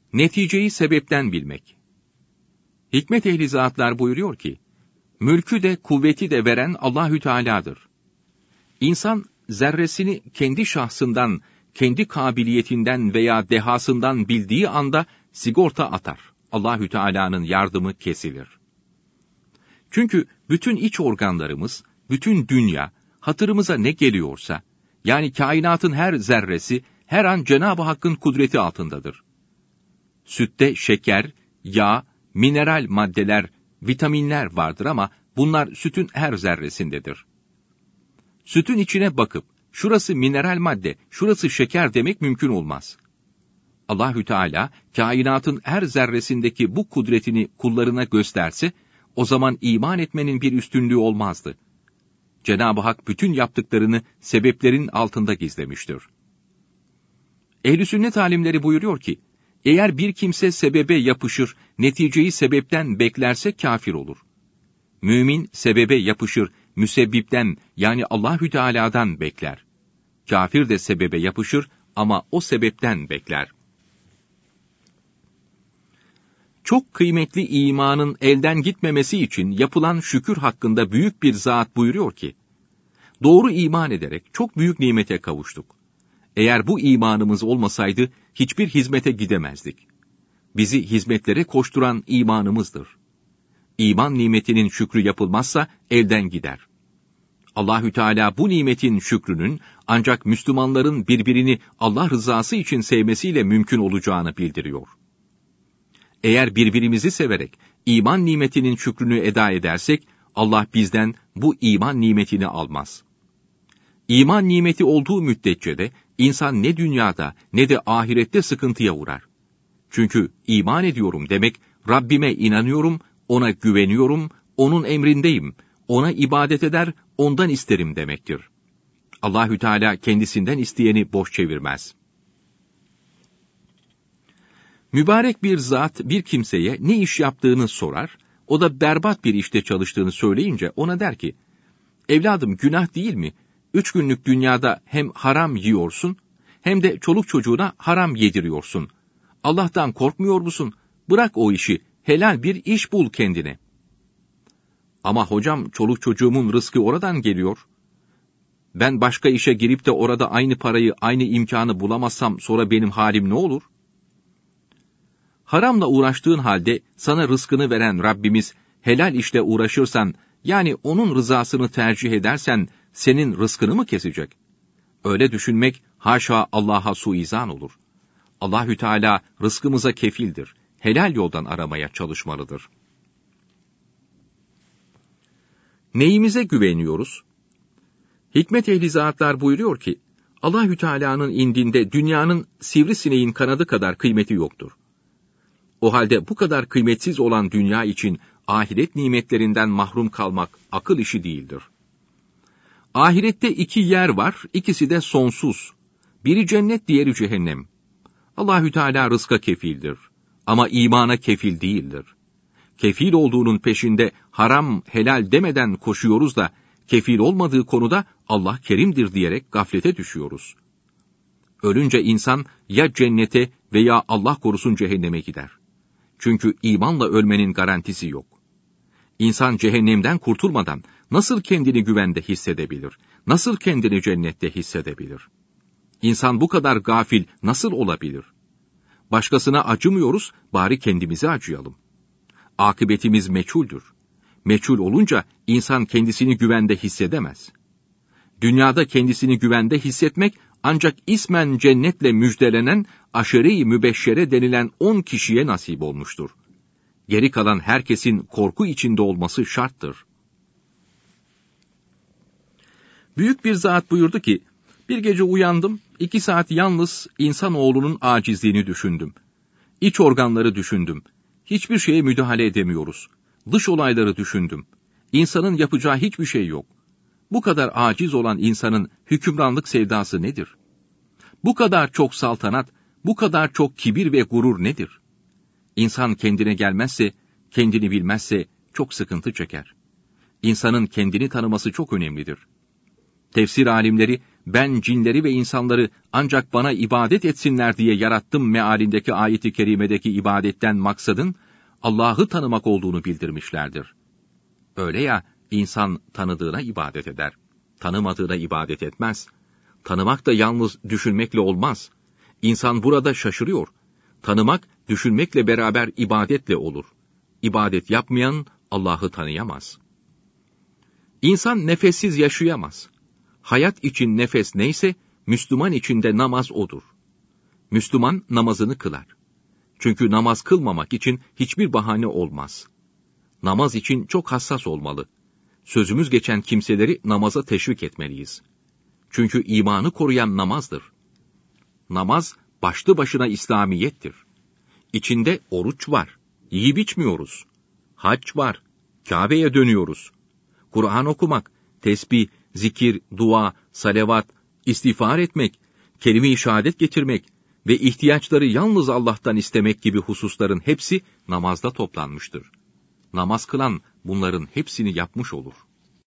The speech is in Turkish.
Neticeyi sebepten bilmek. Hikmet ehli zatlar buyuruyor ki, mülkü de kuvveti de veren Allahü Teala'dır. İnsan zerresini kendi şahsından, kendi kabiliyetinden veya dehasından bildiği anda sigorta atar. Allahü Teala'nın yardımı kesilir. Çünkü bütün iç organlarımız, bütün dünya, hatırımıza ne geliyorsa, yani kainatın her zerresi, her an Cenab-ı Hakk'ın kudreti altındadır. Sütte şeker, yağ, mineral maddeler, vitaminler vardır ama bunlar sütün her zerresindedir. Sütün içine bakıp, şurası mineral madde, şurası şeker demek mümkün olmaz. Allahü Teala, kainatın her zerresindeki bu kudretini kullarına gösterse, o zaman iman etmenin bir üstünlüğü olmazdı. Cenab-ı Hak bütün yaptıklarını sebeplerin altında gizlemiştir. Ehl-i sünnet alimleri buyuruyor ki, eğer bir kimse sebebe yapışır, neticeyi sebepten beklerse kafir olur. Mümin sebebe yapışır, müsebbipten yani Allahü Teala'dan bekler. Kafir de sebebe yapışır ama o sebepten bekler. Çok kıymetli imanın elden gitmemesi için yapılan şükür hakkında büyük bir zat buyuruyor ki, doğru iman ederek çok büyük nimete kavuştuk. Eğer bu imanımız olmasaydı hiçbir hizmete gidemezdik. Bizi hizmetlere koşturan imanımızdır. İman nimetinin şükrü yapılmazsa elden gider. Allahü Teala bu nimetin şükrünün ancak Müslümanların birbirini Allah rızası için sevmesiyle mümkün olacağını bildiriyor. Eğer birbirimizi severek iman nimetinin şükrünü eda edersek, Allah bizden bu iman nimetini almaz. İman nimeti olduğu müddetçe de insan ne dünyada ne de ahirette sıkıntıya uğrar. Çünkü iman ediyorum demek, Rabbime inanıyorum, ona güveniyorum, onun emrindeyim, ona ibadet eder, ondan isterim demektir. Allahü Teala kendisinden isteyeni boş çevirmez. Mübarek bir zat bir kimseye ne iş yaptığını sorar, o da berbat bir işte çalıştığını söyleyince ona der ki, evladım günah değil mi? 3 günlük dünyada hem haram yiyorsun, hem de çoluk çocuğuna haram yediriyorsun. Allah'tan korkmuyor musun? Bırak o işi, helal bir iş bul kendine. Ama hocam çoluk çocuğumun rızkı oradan geliyor. Ben başka işe girip de orada aynı parayı, aynı imkanı bulamazsam sonra benim halim ne olur? Haramla uğraştığın halde sana rızkını veren Rabbimiz helal işle uğraşırsan, yani onun rızasını tercih edersen senin rızkını mı kesecek? Öyle düşünmek haşa Allah'a suizan olur. Allahü Teala rızkımıza kefildir. Helal yoldan aramaya çalışmalıdır. Neyimize güveniyoruz? Hikmet ehli zatlar buyuruyor ki, Allahü Teala'nın indinde dünyanın sivrisineğin kanadı kadar kıymeti yoktur. O halde bu kadar kıymetsiz olan dünya için ahiret nimetlerinden mahrum kalmak akıl işi değildir. Ahirette 2 yer var, ikisi de sonsuz. Biri cennet, diğeri cehennem. Allahü Teala rızka kefildir. Ama imana kefil değildir. Kefil olduğunun peşinde haram, helal demeden koşuyoruz da, kefil olmadığı konuda Allah kerimdir diyerek gaflete düşüyoruz. Ölünce insan ya cennete veya Allah korusun cehenneme gider. Çünkü imanla ölmenin garantisi yok. İnsan cehennemden kurtulmadan nasıl kendini güvende hissedebilir? Nasıl kendini cennette hissedebilir? İnsan bu kadar gafil nasıl olabilir? Başkasına acımıyoruz, bari kendimize acıyalım. Akıbetimiz meçhuldür. Meçhul olunca insan kendisini güvende hissedemez. Dünyada kendisini güvende hissetmek ancak ismen cennetle müjdelenen aşere-i mübeşşere denilen 10 kişiye nasip olmuştur. Geri kalan herkesin korku içinde olması şarttır. Büyük bir zat buyurdu ki, bir gece uyandım, 2 saat yalnız insanoğlunun acizliğini düşündüm. İç organları düşündüm. Hiçbir şeye müdahale edemiyoruz. Dış olayları düşündüm. İnsanın yapacağı hiçbir şey yok. Bu kadar aciz olan insanın hükümranlık sevdası nedir? Bu kadar çok saltanat, bu kadar çok kibir ve gurur nedir? İnsan kendine gelmezse, kendini bilmezse çok sıkıntı çeker. İnsanın kendini tanıması çok önemlidir. Tefsir alimleri ben cinleri ve insanları ancak bana ibadet etsinler diye yarattım mealindeki ayet-i kerimedeki ibadetten maksadın Allah'ı tanımak olduğunu bildirmişlerdir. Öyle ya, insan tanıdığına ibadet eder, tanımadığına ibadet etmez. Tanımak da yalnız düşünmekle olmaz. İnsan burada şaşırıyor. Tanımak, düşünmekle beraber ibadetle olur. İbadet yapmayan Allah'ı tanıyamaz. İnsan nefessiz yaşayamaz. Hayat için nefes neyse, Müslüman için de namaz odur. Müslüman namazını kılar. Çünkü namaz kılmamak için hiçbir bahane olmaz. Namaz için çok hassas olmalı. Sözümüz geçen kimseleri namaza teşvik etmeliyiz. Çünkü imanı koruyan namazdır. Namaz, başlı başına İslamiyettir. İçinde oruç var, yiyip içmiyoruz. Hac var, Kabe'ye dönüyoruz. Kur'an okumak, tesbih, zikir, dua, salavat, istiğfar etmek, kelime-i şehadet getirmek ve ihtiyaçları yalnız Allah'tan istemek gibi hususların hepsi namazda toplanmıştır. Namaz kılan bunların hepsini yapmış olur.